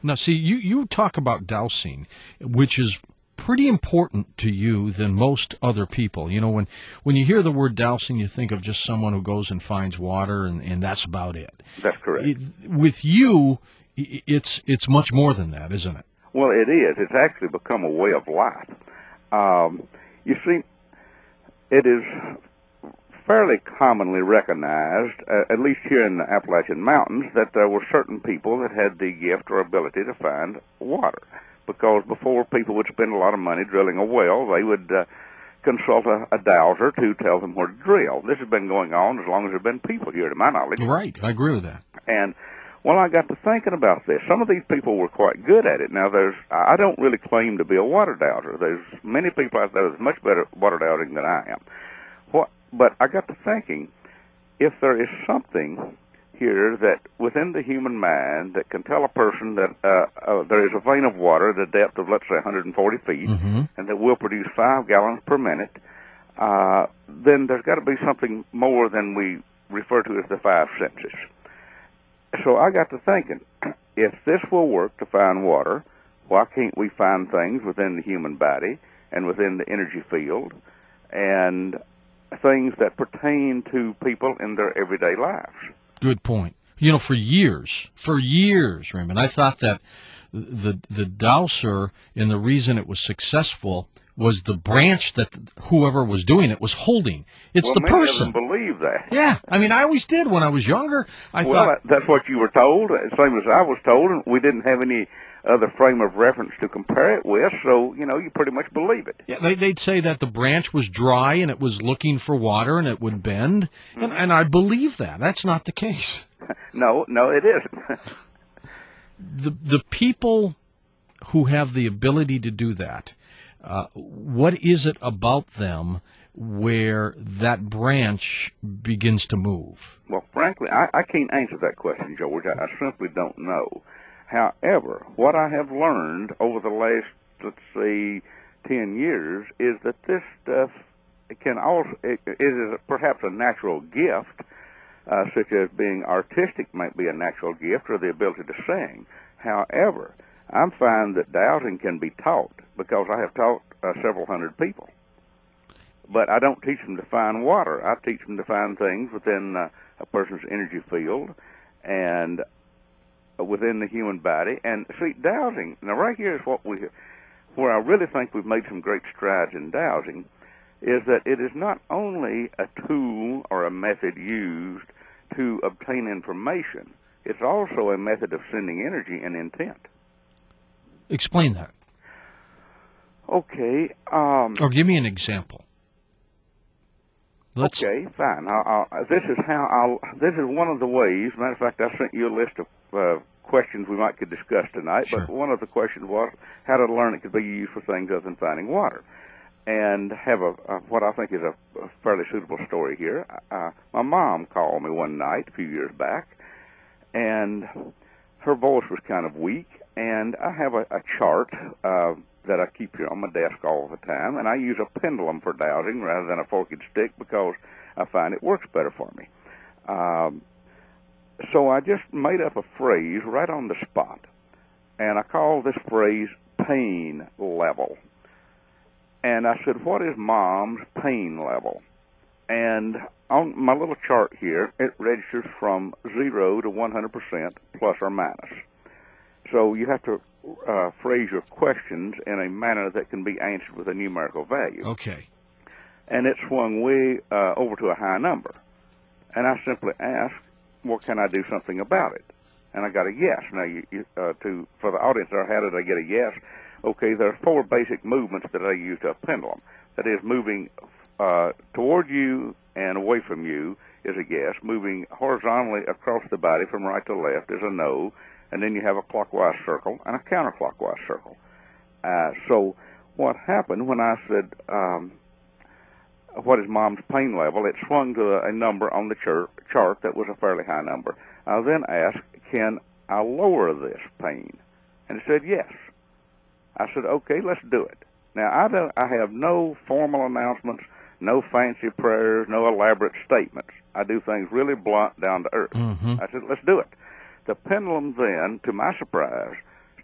Now, see, you talk about dowsing, which is pretty important to you than most other people. You know, when you hear the word dowsing, you think of just someone who goes and finds water, and that's about it. That's correct. With you, it's much more than that, isn't it? Well, it is. It's actually become a way of life. You see, it is fairly commonly recognized, at least here in the Appalachian Mountains, that there were certain people that had the gift or ability to find water. Because before people would spend a lot of money drilling a well, they would consult a dowser to tell them where to drill. This has been going on as long as there have been people here, to my knowledge. Right, I agree with that. And, well, I got to thinking about this. Some of these people were quite good at it. Now, I don't really claim to be a water dowser. There's many people out there that's much better at water dowsing than I am. But I got to thinking, if there is something here that within the human mind that can tell a person that there is a vein of water at a depth of, let's say, 140 feet, and that will produce 5 gallons per minute, then there's got to be something more than we refer to as the 5 senses. So I got to thinking, if this will work to find water, why can't we find things within the human body and within the energy field and things that pertain to people in their everyday lives? Good point. You know, for years, Raymond, I thought that the dowser and the reason it was successful was the branch that whoever was doing it was holding. It's the person. Many of them believe that. Yeah, I mean, I always did when I was younger. I thought that's what you were told, same as I was told, and we didn't have any other frame of reference to compare it with, so, you know, you pretty much believe it. Yeah, they'd say that the branch was dry and it was looking for water and it would bend, and I believe that. That's not the case. No, it isn't. The people who have the ability to do that, what is it about them where that branch begins to move? Well, frankly, I can't answer that question, George. I simply don't know. However, what I have learned over the last, let's say, 10 years is that this stuff it is perhaps a natural gift, such as being artistic might be a natural gift, or the ability to sing. However, I find that dowsing can be taught because I have taught several hundred people. But I don't teach them to find water. I teach them to find things within a person's energy field and within the human body. And see, dowsing, now right here is where I really think we've made some great strides in dowsing, is that it is not only a tool or a method used to obtain information, it's also a method of sending energy and intent. Explain that. Okay. Or give me an example. Okay, fine. This is one of the ways. Matter of fact, I sent you a list of questions we could discuss tonight. Sure. But one of the questions was how to learn it could be used for things other than finding water. And have what I think is a fairly suitable story here. My mom called me one night a few years back, and her voice was kind of weak. And I have a chart that I keep here on my desk all the time, and I use a pendulum for dowsing rather than a forked stick because I find it works better for me. So I just made up a phrase right on the spot, and I called this phrase pain level. And I said, what is Mom's pain level? And on my little chart here, it registers from 0 to 100% plus or minus. So you have to phrase your questions in a manner that can be answered with a numerical value. Okay. And it swung way over to a high number. And I simply asked, well, can I do something about it? And I got a yes. Now, for the audience there, how did I get a yes? Okay, there are 4 basic movements that I use to a pendulum. That is, moving toward you and away from you is a yes. Moving horizontally across the body from right to left is a no. And then you have a clockwise circle and a counterclockwise circle. So what happened when I said, what is Mom's pain level, it swung to a number on the chart that was a fairly high number. I then asked, can I lower this pain? And it said yes. I said, okay, let's do it. Now, I have no formal announcements, no fancy prayers, no elaborate statements. I do things really blunt, down to earth. I said, let's do it. The pendulum then, to my surprise,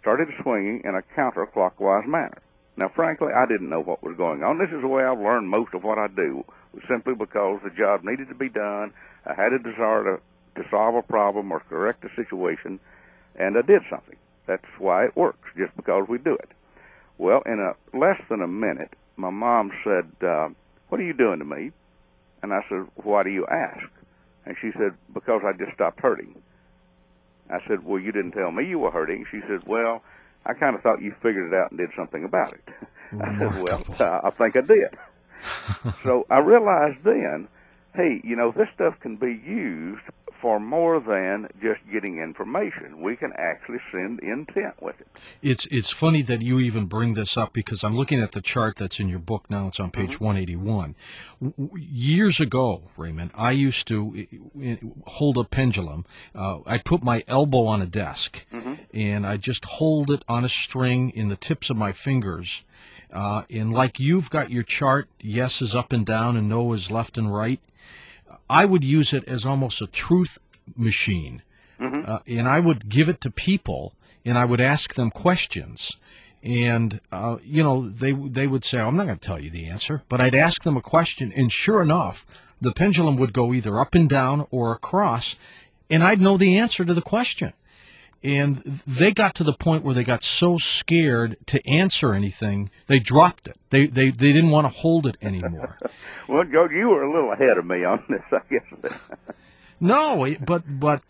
started swinging in a counterclockwise manner. Now, frankly, I didn't know what was going on. This is the way I've learned most of what I do, simply because the job needed to be done. I had a desire to solve a problem or correct a situation, and I did something. That's why it works, just because we do it. Well, in less than a minute, my mom said, "What are you doing to me?" And I said, "Why do you ask?" And she said, "Because I just stopped hurting." I said, "Well, you didn't tell me you were hurting." She said, "Well, I kind of thought you figured it out and did something about it." I said, "Well, I think I did." So I realized then, hey, this stuff can be used for more than just getting information. We can actually send intent with it. It's funny that you even bring this up, because I'm looking at the chart that's in your book now. It's on page 181. Years ago, Raymond, I used to hold a pendulum. I'd put my elbow on a desk, and I just hold it on a string in the tips of my fingers. And like you've got your chart, yes is up and down and no is left and right, I would use it as almost a truth machine. And I would give it to people, and I would ask them questions. And, they would say, "I'm not going to tell you the answer." But I'd ask them a question, and sure enough, the pendulum would go either up and down or across, and I'd know the answer to the question. And they got to the point where they got so scared to answer anything, they dropped it. They didn't want to hold it anymore. Well, Joe, you were a little ahead of me on this, I guess. No, but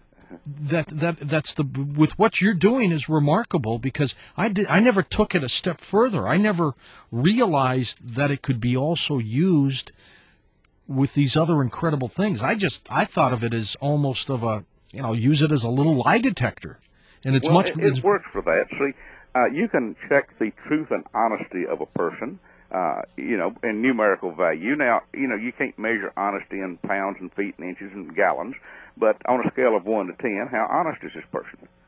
that's with what you're doing is remarkable, because I never took it a step further. I never realized that it could be also used with these other incredible things. I thought of it as almost of a, use it as a little lie detector. And it's it works for that. See, you can check the truth and honesty of a person, in numerical value. Now, you can't measure honesty in pounds and feet and inches and gallons, but on a scale of 1 to 10, how honest is this person?